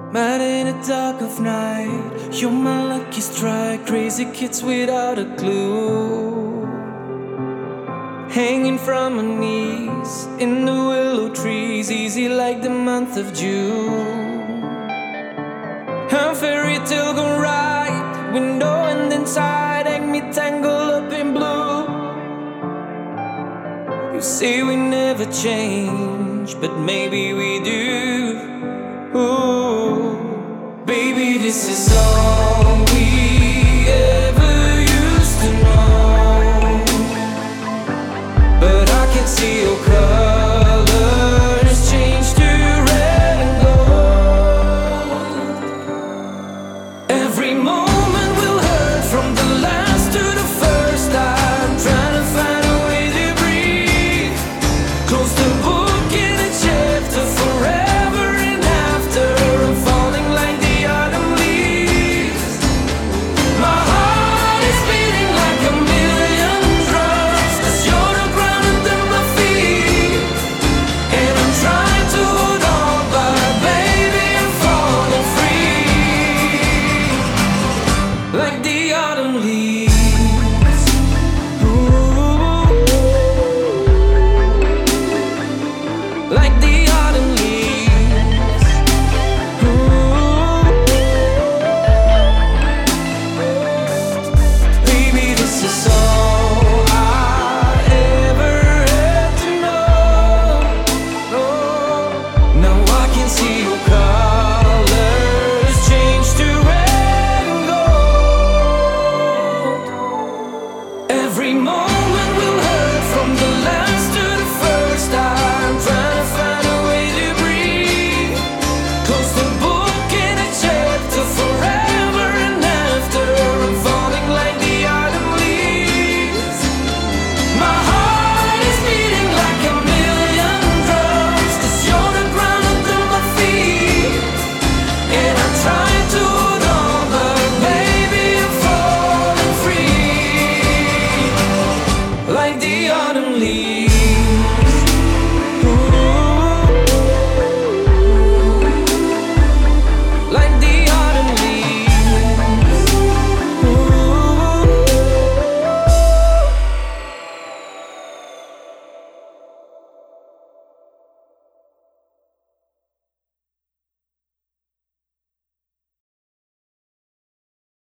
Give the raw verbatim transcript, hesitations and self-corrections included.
Mad in the dark of night, you're my lucky strike. Crazy kids without a clue, hanging from my knees in the willow trees, easy like the month of June. A fairy tale gone right, window and inside, hang me tangled up in blue. You say we never change, but maybe we do. Ooh, baby, this is all